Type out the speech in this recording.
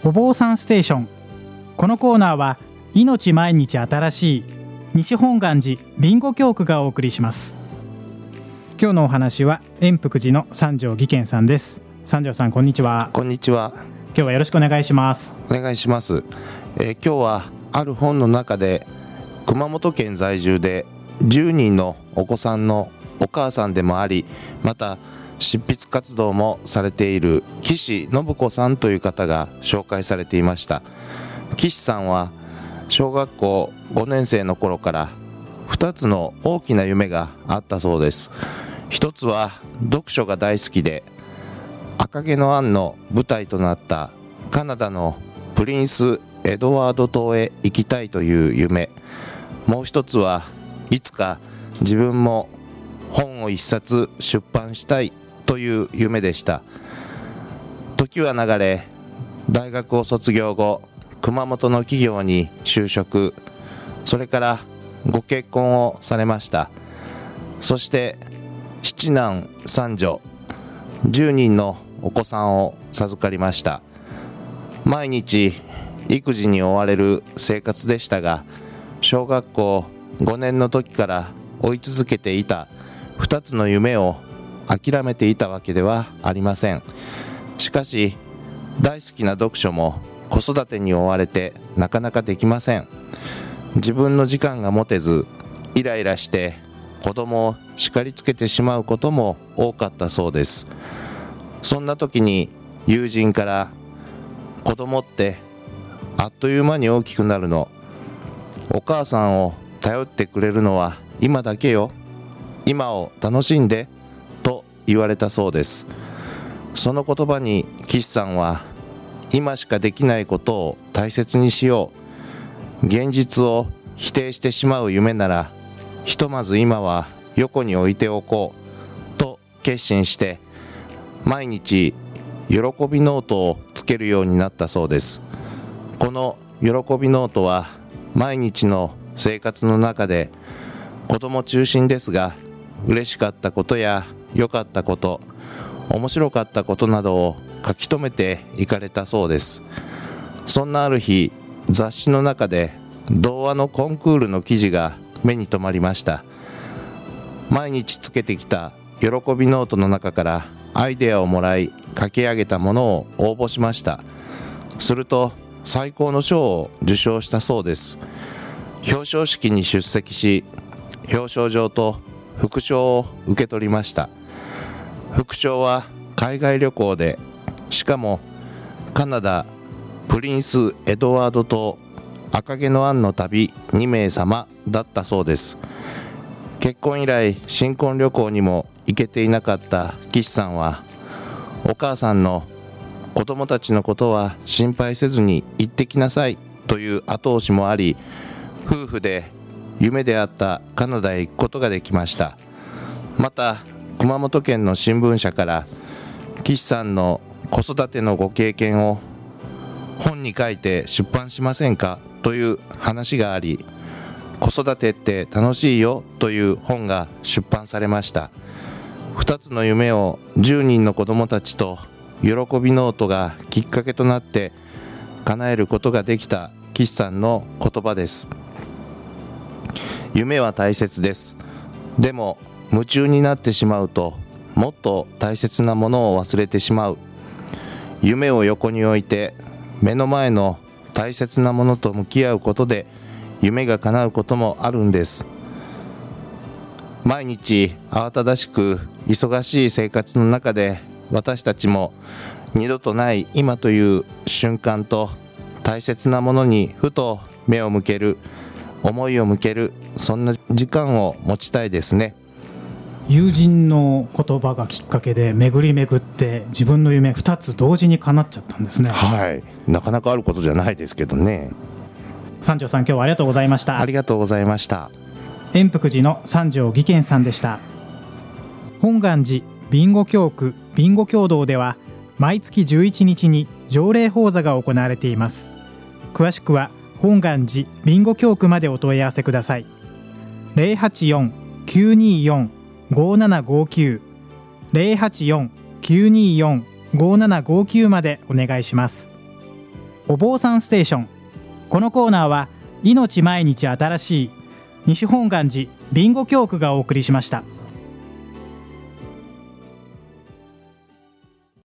お坊さんステーション。このコーナーは命毎日新しい西本願寺ビンゴ教区がお送りします。今日のお話は円福寺の三条義賢さんです。三条さん、こんにちは。 こんにちは。 今日はよろしくお願いします。 お願いします。今日はある本の中で熊本県在住で10人のお子さんのお母さんでもあり、また執筆活動もされている岸信子さんという方が紹介されていました。岸さんは小学校5年生の頃から2つの大きな夢があったそうです。一つは読書が大好きで、赤毛のアンの舞台となったカナダのプリンスエドワード島へ行きたいという夢。もう一つはいつか自分も本を一冊出版したいという夢でした。時は流れ、大学を卒業後、熊本の企業に就職、それからご結婚をされました。そして7男3女10人のお子さんを授かりました。毎日育児に追われる生活でしたが、小学校5年の時から追い続けていた2つの夢を諦めていたわけではありません。しかし大好きな読書も子育てに追われてなかなかできません。自分の時間が持てず、イライラして子供を叱りつけてしまうことも多かったそうです。そんな時に友人から、子供ってあっという間に大きくなるの、お母さんを頼ってくれるのは今だけよ、今を楽しんでと言われたそうです。その言葉に岸さんは、今しかできないことを大切にしよう、現実を否定してしまう夢ならひとまず今は横に置いておこうと決心して、毎日喜びノートをつけるようになったそうです。この喜びノートは毎日の生活の中で子供中心ですが、嬉しかったことや良かったこと、面白かったことなどを書き留めていかれたそうです。そんなある日、雑誌の中で童話のコンクールの記事が目に留まりました。毎日つけてきた喜びノートの中からアイデアをもらい、書き上げたものを応募しました。すると最高の賞を受賞したそうです。表彰式に出席し、表彰状と副賞を受け取りました。副賞は海外旅行で、しかもカナダプリンスエドワード島赤毛のアンの旅2名様だったそうです。結婚以来新婚旅行にも行けていなかった岸さんは、お母さんの子供たちのことは心配せずに行ってきなさいという後押しもあり、夫婦で夢であったカナダへ行くことができました。また熊本県の新聞社から岸さんの子育てのご経験を本に書いて出版しませんかという話があり、子育てって楽しいよという本が出版されました。2つの夢を10人の子どもたちと喜びノートがきっかけとなって叶えることができた岸さんの言葉です。夢は大切です。でも夢中になってしまうと、もっと大切なものを忘れてしまう。夢を横に置いて目の前の大切なものと向き合うことで夢が叶うこともあるんです。毎日慌ただしく忙しい生活の中で、私たちも二度とない今という瞬間と大切なものにふと目を向ける、思いを向ける、そんな時間を持ちたいですね。 友人の言葉がきっかけで巡り巡って自分の夢2つ同時に叶っちゃったんですね。 はい、なかなかあることじゃないですけどね。 三条さん、今日はありがとうございました。 ありがとうございました。 円福寺の三条義賢さんでした。本願寺ビンゴ教区ビンゴ共同では毎月11日に条例講座が行われています。詳しくは本願寺ビンゴ教区までお問い合わせください。084-924-5759 084-924-5759までお願いします。 お坊さんステーション。このコーナーは命毎日新しい西本願寺備後教区がお送りしました。